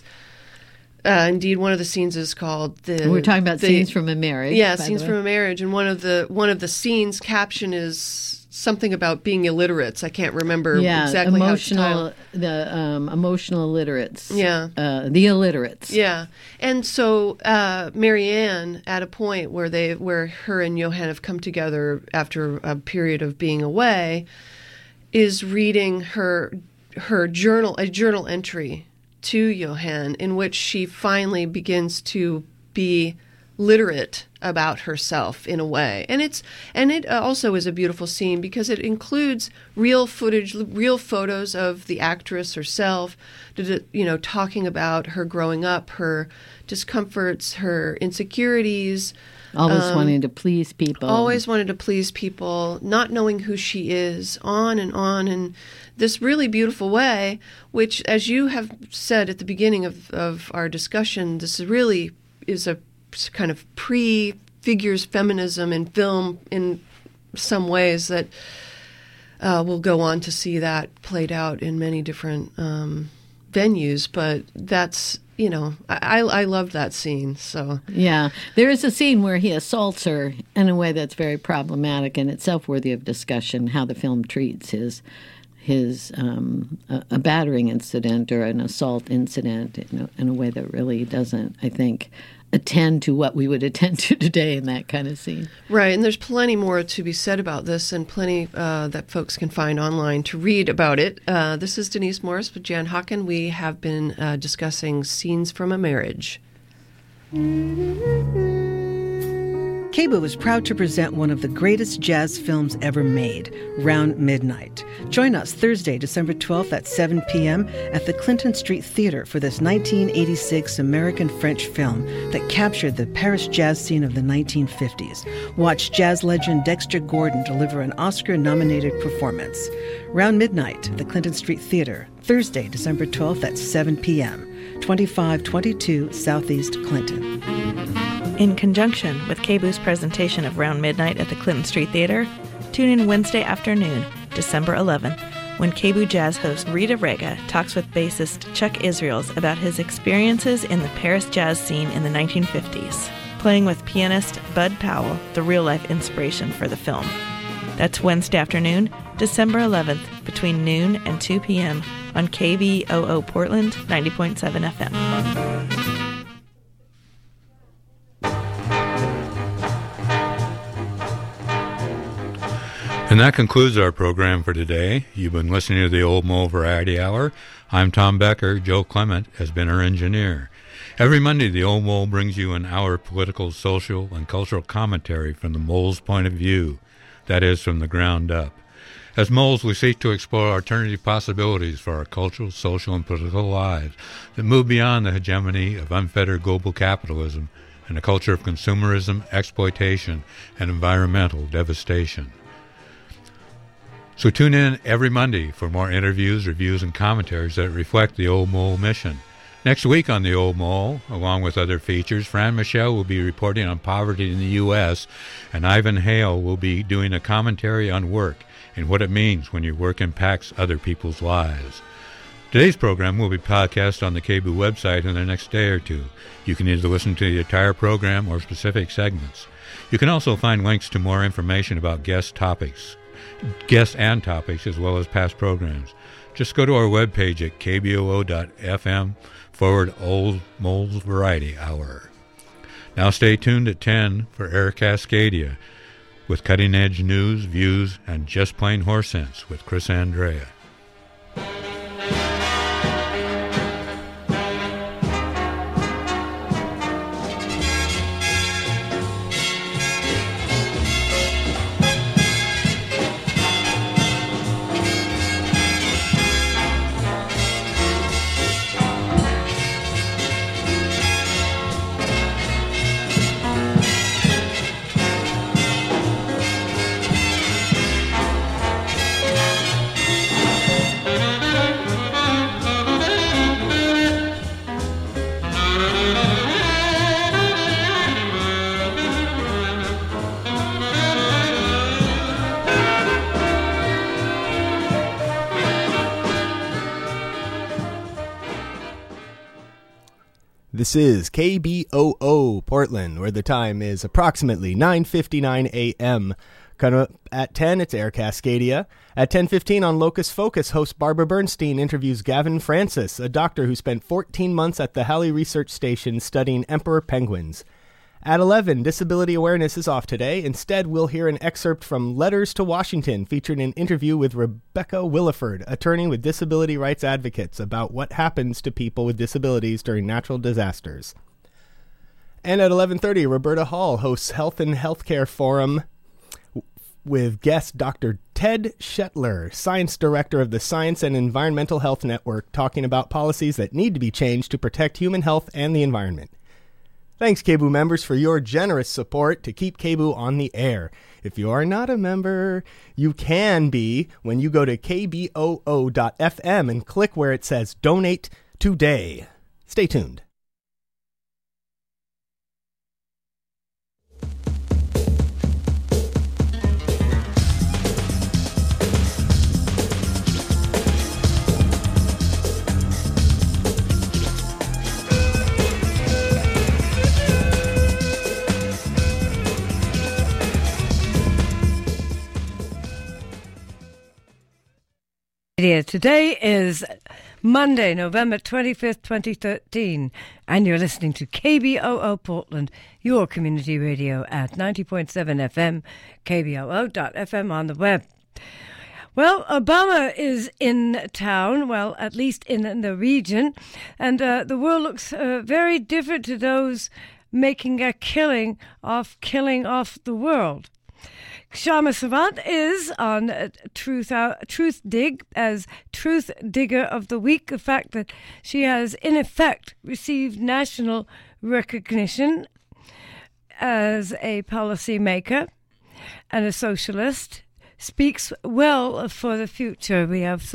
Uh, indeed, one of the scenes is called the. We're talking about the, Scenes from a Marriage. Yeah, Scenes from a Marriage, and one of the one of the scenes caption is something about being illiterates. I can't remember yeah, exactly emotional, how it's titled. the um, emotional illiterates. Yeah. Uh, the illiterates. Yeah. And so uh, Marianne, at a point where they where her and Johann have come together after a period of being away, is reading her her journal, a journal entry to Johann, in which she finally begins to be literate about herself in a way. And it's and it also is a beautiful scene because it includes real footage, real photos of the actress herself, you know, talking about her growing up, her discomforts, her insecurities. Always um, wanting to please people. Always wanted to please people, not knowing who she is, on and on, in this really beautiful way, which, as you have said at the beginning of, of our discussion, this really is a kind of pre-figures feminism in film in some ways that uh, we'll go on to see that played out in many different um, venues. But that's, you know, I, I loved that scene. So yeah, there is a scene where he assaults her in a way that's very problematic and itself worthy of discussion, how the film treats his his um, a, a battering incident or an assault incident in a, in a way that really doesn't, I think, attend to what we would attend to today in that kind of scene. Right, and there's plenty more to be said about this and plenty uh, that folks can find online to read about it. Uh, this is Denise Morris with Jan Hawken. We have been uh, discussing Scenes from a Marriage. K B O O is proud to present one of the greatest jazz films ever made, Round Midnight. Join us Thursday, December twelfth at seven p.m. at the Clinton Street Theater for this nineteen eighty-six American-French film that captured the Paris jazz scene of the nineteen fifties. Watch jazz legend Dexter Gordon deliver an Oscar-nominated performance. Round Midnight, the Clinton Street Theater, Thursday, December twelfth at seven p.m., twenty-five twenty-two Southeast Clinton. In conjunction with K B O O's presentation of Round Midnight at the Clinton Street Theater, tune in Wednesday afternoon, December eleventh, when K B O O jazz host Rita Rega talks with bassist Chuck Israels about his experiences in the Paris jazz scene in the nineteen fifties, playing with pianist Bud Powell, the real-life inspiration for the film. That's Wednesday afternoon, December eleventh, between noon and two p.m. on K B O O Portland ninety point seven F M. And that concludes our program for today. You've been listening to the Old Mole Variety Hour. I'm Tom Becker. Joe Clement has been our engineer. Every Monday, the Old Mole brings you an hour of political, social, and cultural commentary from the mole's point of view. That is, from the ground up. As moles, we seek to explore alternative possibilities for our cultural, social, and political lives that move beyond the hegemony of unfettered global capitalism and a culture of consumerism, exploitation, and environmental devastation. So tune in every Monday for more interviews, reviews, and commentaries that reflect the Old Mole mission. Next week on the Old Mole, along with other features, Fran Michelle will be reporting on poverty in the U S, and Ivan Hale will be doing a commentary on work and what it means when your work impacts other people's lives. Today's program will be podcast on the K B O O website in the next day or two. You can either listen to the entire program or specific segments. You can also find links to more information about guest topics. guests and topics, as well as past programs. Just go to our webpage at k b o o dot f m forward Old Mole's Variety Hour. Now stay tuned at ten for Eric Cascadia with cutting-edge news, views, and just plain horse sense with Chris Andrea. This is K B O O Portland, where the time is approximately nine fifty-nine a.m. Coming up at ten, it's Air Cascadia. At ten fifteen on Locus Focus, host Barbara Bernstein interviews Gavin Francis, a doctor who spent fourteen months at the Halley Research Station studying emperor penguins. At eleven, Disability Awareness is off today. Instead, we'll hear an excerpt from Letters to Washington, featuring an interview with Rebecca Williford, attorney with disability rights advocates, about what happens to people with disabilities during natural disasters. And at eleven thirty, Roberta Hall hosts Health and Healthcare Forum with guest Doctor Ted Shetler, Science Director of the Science and Environmental Health Network, talking about policies that need to be changed to protect human health and the environment. Thanks, K B O O members, for your generous support to keep K B O O on the air. If you are not a member, you can be when you go to k b o o dot f m and click where it says Donate Today. Stay tuned. Today is Monday, November twenty-fifth, twenty thirteen, and you're listening to K B O O Portland, your community radio at ninety point seven F M, k b o o dot f m on the web. Well, Obama is in town, well, at least in the region, and uh, the world looks uh, very different to those making a killing off killing off the world. Kshama Sawant is on uh, Truth uh, Truth Dig as Truth Digger of the Week. The fact that she has, in effect, received national recognition as a policymaker and a socialist speaks well for the future. We have